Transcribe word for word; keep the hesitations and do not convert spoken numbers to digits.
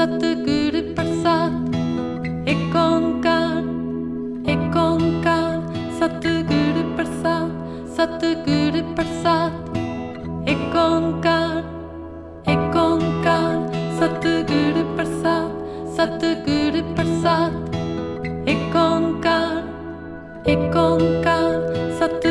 Satguru Prasad, Ekankar, Ekankar, Satguru Prasad, Satguru Prasad, Ekankar, Ekankar, Satguru Prasad, Satguru Prasad, Ekankar, Ekankar.